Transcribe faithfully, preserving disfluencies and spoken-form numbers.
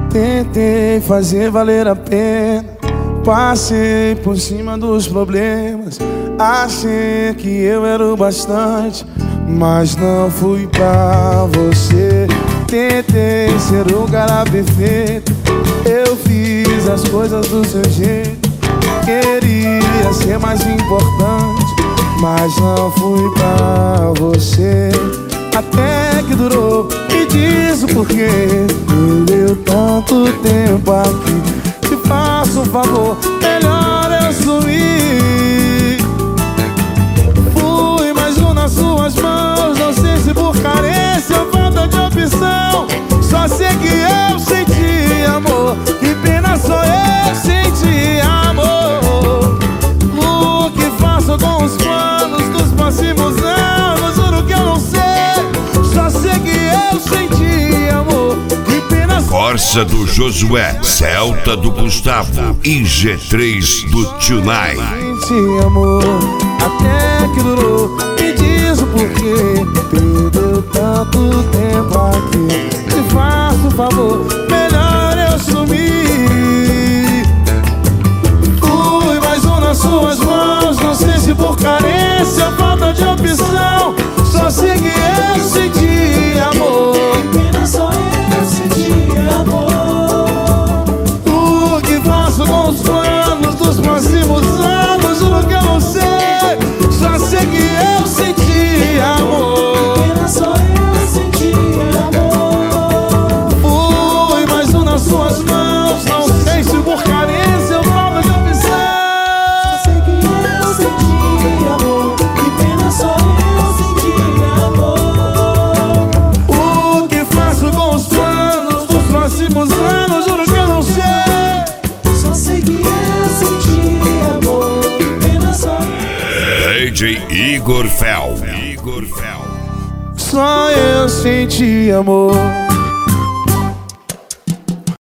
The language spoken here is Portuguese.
Tentei fazer valer a pena, passei por cima dos problemas. Achei que eu era o bastante, mas não fui pra você. Tentei ser o cara perfeito, eu fiz as coisas do seu jeito. Queria ser mais importante, mas não fui pra você. Até que durou, me diz o porquê. Perdeu tanto tempo aqui, te faço um favor, melhor eu sumir. Fui mais um nas suas mãos, não sei se por carência ou falta de opção. Só sei que eu senti amor, que pena só eu senti amor. O que faço com os planos dos próximos anos, juro que eu não sei. Só sei que eu senti amor, que pena só Corsa do Josué, Celta do Gustavo e G três do Tunai. senti amor, até que durou, me diz o porquê. Perdeu tanto tempo aqui, te faço um favor, melhor eu sumir. Fui mais um nas suas mãos, não sei se por carência ou falta de opção. Só sei que eu senti amor, que pena só eu senti amor. o que faço com os planos dos próximos anos, juro que eu não sei. Só sei que eu senti amor, Que pena só eu senti amor. fui mais um nas suas mãos, não sei se por carência ou falta de opção. Só sei que eu senti amor, que pena só eu senti amor. O que faço com os planos dos próximos anos, juro que eu não sei. Só sei que eu senti amor, que pena só eu. D J Igor Fel. Igor Fel. Só eu senti amor.